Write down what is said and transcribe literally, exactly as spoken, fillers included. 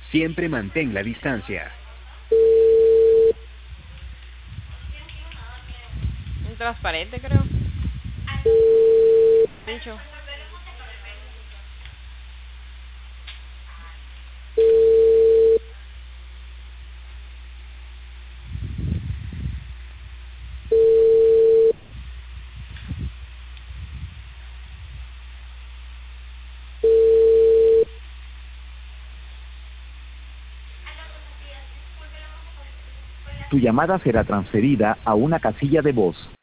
Siempre mantén la distancia. Un transparente, creo. Dicho. Tu llamada será transferida a una casilla de voz.